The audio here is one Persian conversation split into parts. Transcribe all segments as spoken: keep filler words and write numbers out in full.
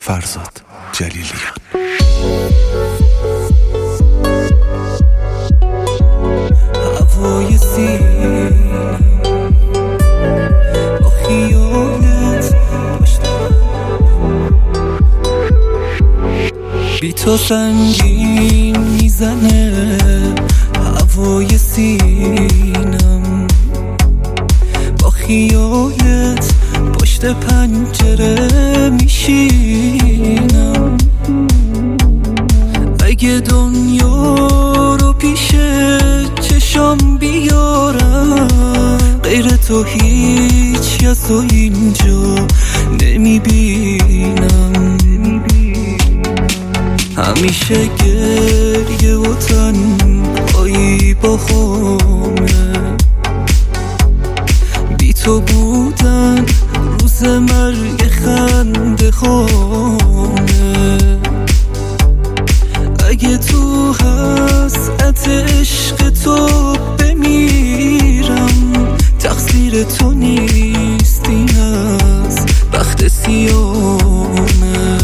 فرزاد جلیلیان. هوای سینم با خیالت پشتم، بی تو سنگین میزنه هوای سینم، با خیالت پشت پنجره میشینم. اگه دنیا رو پیش چشام بیارم، غیر تو هیچ کس رو اینجا نمیبینم. همیشه گریه و تنهایی با خونه، بی تو بودن روز مرگ خنده خانه. اگه تو حسرت عشق تو بمیرم، تقصیر تو نیست، این از بخت سیامه.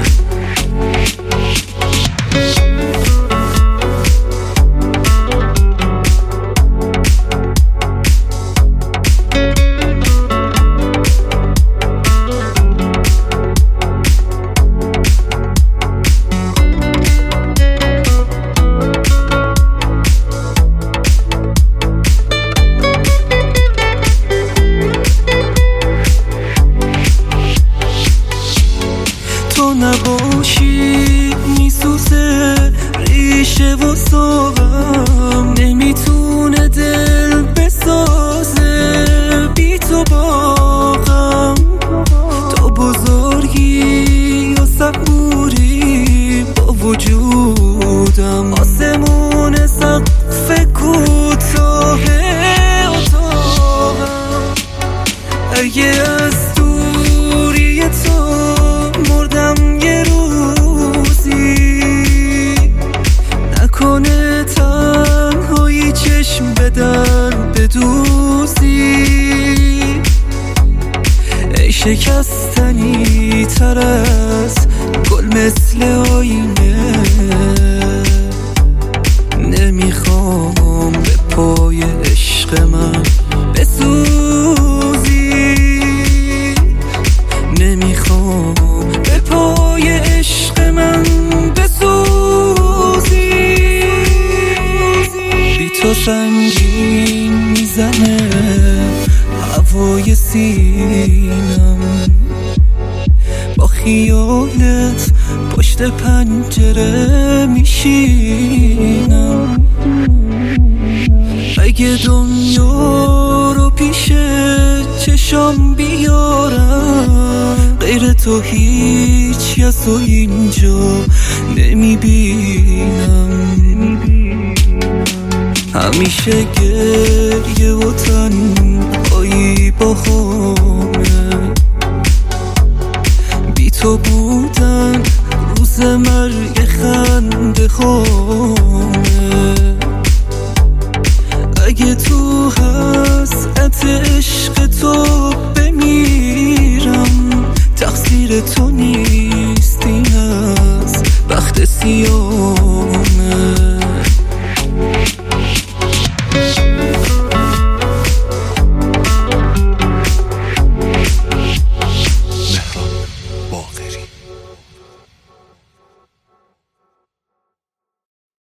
تو نباشی میسوزه ریشه و ساقم، نمیتونه دل بسازه بی تو باقم. تو بزرگی و صبوری با وجودم، آسمون سقف کوتاه اتاقم. اگه از دوری تو مردم یه روزی، نکنه تنهایی چشم به در بدوزی. ای شکستنی تر از گل مثل آینه، نمیخوام به پای عشق من بسوزی. نمیخوام به پای عشق من بسوزی. بی تو سنگین میزنه هوای سینم، با خیالت پشت پنجره میشینم. اگه دنیا رو پیش چشام بیارم، غیر تو هیچ کس رو اینجا نمیبینم. همیشه گریه و تنهایی با خونه، بی تو بودن روز مرگ خنده خانه. اگه تو حسرت عشق تو بمیرم، تقصیر تو نیست،